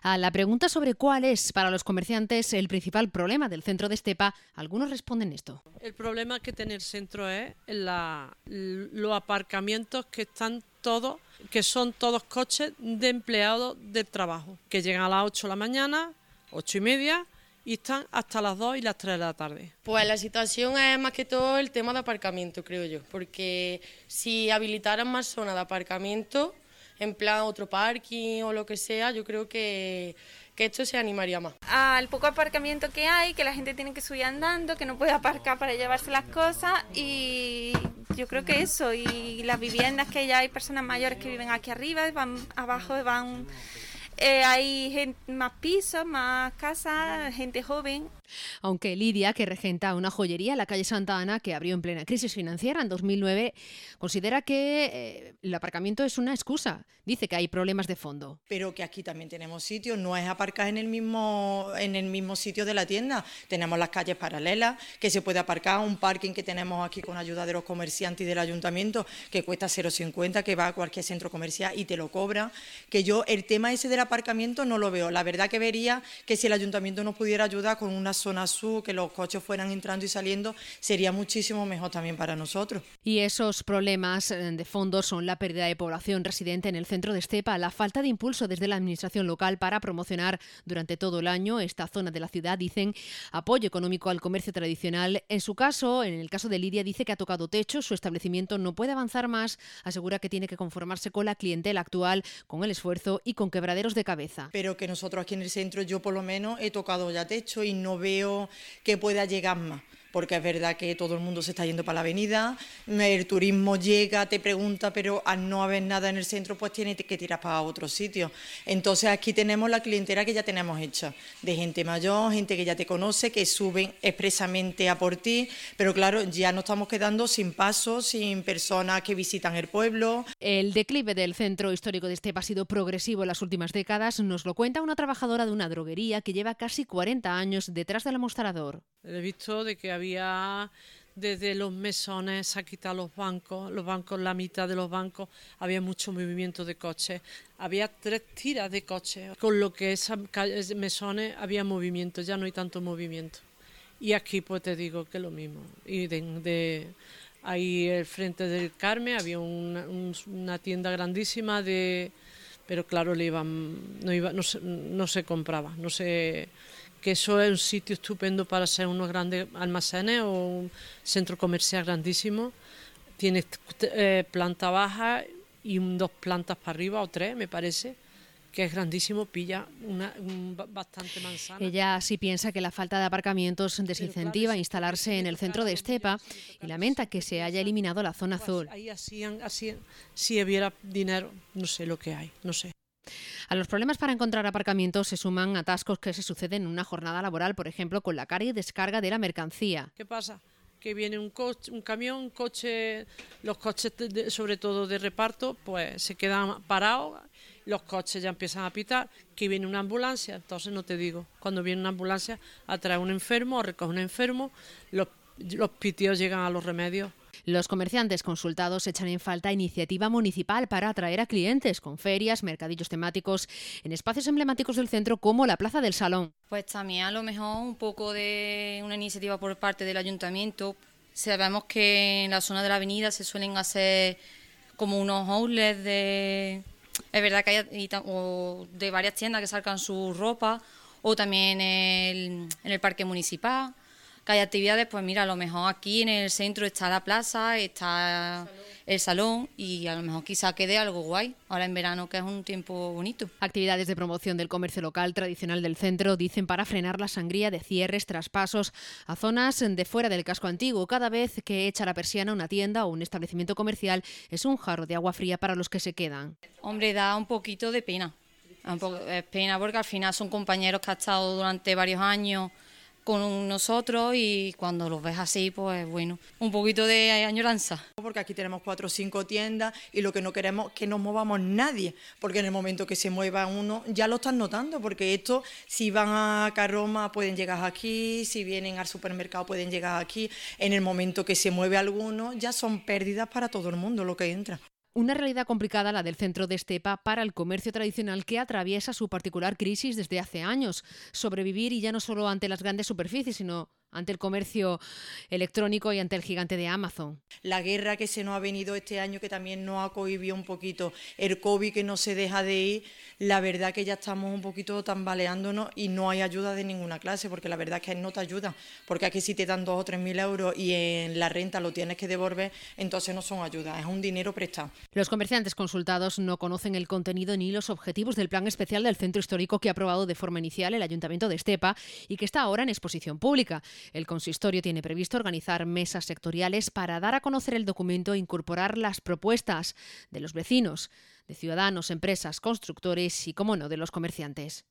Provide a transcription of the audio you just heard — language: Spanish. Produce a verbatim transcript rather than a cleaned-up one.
A la pregunta sobre cuál es para los comerciantes el principal problema del centro de Estepa, algunos responden esto. El problema que tiene el centro es la, los aparcamientos que están todos, que son todos coches de empleados del trabajo, que llegan a las ocho de la mañana, ocho y media, y están hasta las dos y las tres de la tarde. Pues la situación es más que todo el tema de aparcamiento, creo yo, porque si habilitaran más zonas de aparcamiento, en plan otro parking o lo que sea, yo creo que, que esto se animaría más. Al poco aparcamiento que hay, que la gente tiene que subir andando, que no puede aparcar para llevarse las cosas, y yo creo que eso, y las viviendas, que ya hay personas mayores que viven aquí arriba, van abajo, van... Eh, hay gente, más pisos, más casas, gente joven. Aunque Lidia, que regenta una joyería en la calle Santa Ana, que abrió en plena crisis financiera en dos mil nueve, considera que eh, el aparcamiento es una excusa. Dice que hay problemas de fondo. Pero que aquí también tenemos sitios, no es aparcar en el mismo en el mismo sitio de la tienda. Tenemos las calles paralelas, que se puede aparcar, un parking que tenemos aquí con ayuda de los comerciantes y del ayuntamiento, que cuesta cero cincuenta, que va a cualquier centro comercial y te lo cobran. Que yo el tema ese del aparcamiento no lo veo. La verdad que vería que si el ayuntamiento nos pudiera ayudar con una zona sur, que los coches fueran entrando y saliendo, sería muchísimo mejor también para nosotros. Y esos problemas de fondo son la pérdida de población residente en el centro de Estepa, la falta de impulso desde la administración local para promocionar durante todo el año esta zona de la ciudad, dicen, apoyo económico al comercio tradicional. En su caso, en el caso de Lidia, dice que ha tocado techo, su establecimiento no puede avanzar más, asegura que tiene que conformarse con la clientela actual, con el esfuerzo y con quebraderos de cabeza. Pero que nosotros aquí en el centro, yo por lo menos he tocado ya techo y no veo que pueda llegar más, porque es verdad que todo el mundo se está yendo para la avenida, el turismo llega, te pregunta, pero al no haber nada en el centro, pues tienes que tirar para otro sitio. Entonces aquí tenemos la clientela que ya tenemos hecha, de gente mayor, gente que ya te conoce, que suben expresamente a por ti, pero claro, ya nos estamos quedando sin paso, sin personas que visitan el pueblo. El declive del centro histórico de Estepa ha sido progresivo en las últimas décadas, nos lo cuenta una trabajadora de una droguería que lleva casi cuarenta años detrás del mostrador. He visto de que había desde los mesones, se han quitado los bancos, los bancos, la mitad de los bancos, había mucho movimiento de coches, había tres tiras de coches, con lo que esas mesones había movimiento, ya no hay tanto movimiento. Y aquí pues te digo que es lo mismo. Y de, de ahí el frente del Carmen había una, un, una tienda grandísima de, pero claro le iban, no iba, no se, no se compraba, no se, que eso es un sitio estupendo para ser unos grandes almacenes o un centro comercial grandísimo. Tiene eh, planta baja y un, dos plantas para arriba o tres, me parece, que es grandísimo, pilla una, un, bastante manzana. Ella sí piensa que la falta de aparcamientos desincentiva a instalarse en el centro de Estepa y lamenta que se haya eliminado la zona azul. Ahí hacían, hacían, si hubiera dinero, no sé lo que hay, no sé. A los problemas para encontrar aparcamientos se suman atascos que se suceden en una jornada laboral, por ejemplo, con la carga y descarga de la mercancía. ¿Qué pasa? Que viene un coche, un camión, un coche, los coches de, de, sobre todo de reparto, pues se quedan parados, los coches ya empiezan a pitar, que viene una ambulancia, entonces no te digo, cuando viene una ambulancia a traer un enfermo o recoge un enfermo, los, los pitios llegan a los remedios. Los comerciantes consultados echan en falta iniciativa municipal para atraer a clientes con ferias, mercadillos temáticos en espacios emblemáticos del centro como la Plaza del Salón. Pues también a lo mejor un poco de una iniciativa por parte del ayuntamiento. Sabemos que en la zona de la avenida se suelen hacer como unos outlets de... Es verdad que hay o de varias tiendas que sacan su ropa, o también en el, en el parque municipal. Que hay actividades, pues mira, a lo mejor aquí en el centro está la plaza, está el salón y a lo mejor quizá quede algo guay, ahora en verano que es un tiempo bonito. Actividades de promoción del comercio local tradicional del centro, dicen, para frenar la sangría de cierres, traspasos a zonas de fuera del casco antiguo. Cada vez que echa la persiana una tienda o un establecimiento comercial es un jarro de agua fría para los que se quedan. Hombre, da un poquito de pena, un poco, es pena porque al final son compañeros que han estado durante varios años con nosotros y cuando los ves así, pues bueno, un poquito de añoranza. Porque aquí tenemos cuatro o cinco tiendas y lo que no queremos es que nos movamos nadie, porque en el momento que se mueva uno ya lo están notando, porque esto, si van a Carroma pueden llegar aquí, si vienen al supermercado pueden llegar aquí, en el momento que se mueve alguno ya son pérdidas para todo el mundo lo que entra. Una realidad complicada la del centro de Estepa para el comercio tradicional que atraviesa su particular crisis desde hace años. Sobrevivir y ya no solo ante las grandes superficies, sino ante el comercio electrónico y ante el gigante de Amazon. La guerra que se nos ha venido este año, que también nos ha cohibido un poquito, el COVID que no se deja de ir, la verdad que ya estamos un poquito tambaleándonos y no hay ayuda de ninguna clase, porque la verdad es que no te ayuda, porque aquí si te dan dos o tres mil euros y en la renta lo tienes que devolver, entonces no son ayudas, es un dinero prestado. Los comerciantes consultados no conocen el contenido ni los objetivos del plan especial del centro histórico que ha aprobado de forma inicial el Ayuntamiento de Estepa y que está ahora en exposición pública. El consistorio tiene previsto organizar mesas sectoriales para dar a conocer el documento e incorporar las propuestas de los vecinos, de ciudadanos, empresas, constructores y, como no, de los comerciantes.